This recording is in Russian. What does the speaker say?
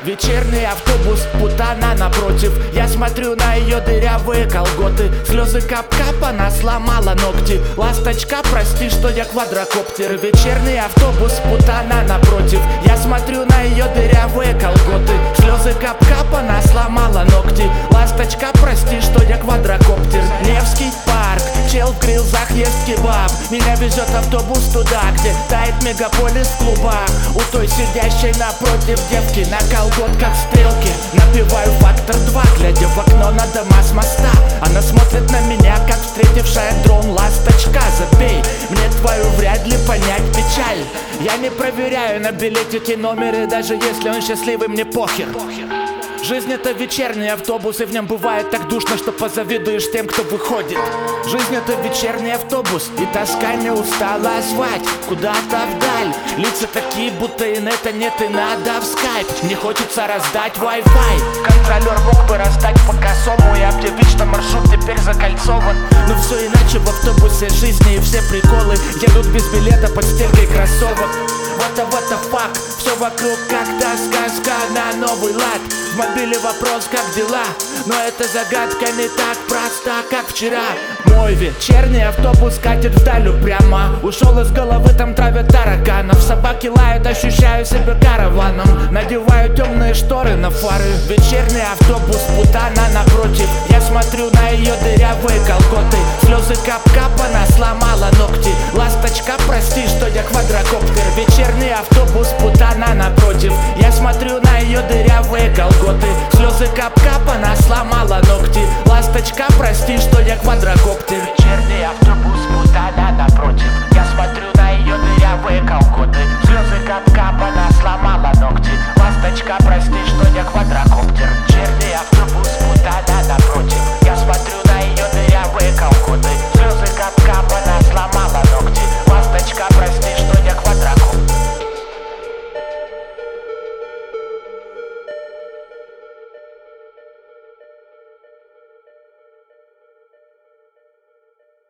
Вечерний автобус, путана напротив. Я смотрю на ее дырявые колготы. Слезы кап-кап, она сломала ногти. Ласточка, прости, что я квадрокоптер. Вечерний автобус, путана напротив. Я смотрю на ее дырявые колготы. Слезы кап-кап, она сломала ногти. Ласточка, прости, что я квадрокоптер. Невский парк, чел в грилзах ест кебаб. Меня везет автобус туда, где тает мегаполис в клубах. У той сидящей напротив девки на колготках стрелки. Напеваю фактор 2, глядя в окно на дома с моста. Она смотрит на меня, как встретившая дрон ласточка. Забей, мне твою вряд ли понять печаль. Я не проверяю на билетике номеры, даже если он счастливый, мне похер. Жизнь — это вечерний автобус, и в нем бывает так душно, что позавидуешь тем, кто выходит. Жизнь — это вечерний автобус, и тоска не устала звать куда-то вдаль. Лица такие, будто инета нет и надо в скайп. Не хочется раздать Wi-Fi. Контролер мог бы раздать по косому и объявить, что маршрут теперь закольцован. Но все иначе в автобусе жизни, и все приколы едут без билета под стенкой кроссовок. Вот the fuck, все вокруг как сказка на новый лад. В мобиле вопрос, как дела? Но эта загадка не так проста, как вчера. Мой вечерний автобус катит вдаль упрямо. Ушел из головы, там травят тараканов. Собаки лают, ощущаю себя караваном. Надеваю темные шторы на фары. Вечерний автобус, путана напротив. Я смотрю на ее дырявые колготы. Слезы кап-кап, она сломала ногти. Ласточка, прости, что я квадрокоптер. Вечерний автобус, путана напротив. Я смотрю на ее дырявые колготы. Слезы кап-кап, она сломала ногти. Ласточка, прости, что я квадрокоптер. Вечерний автобус, путана напротив. Я смотрю на ее дырявые колготы. Слезы кап-кап, она сломала ногти. Ласточка, прости, что я квадрокоптер.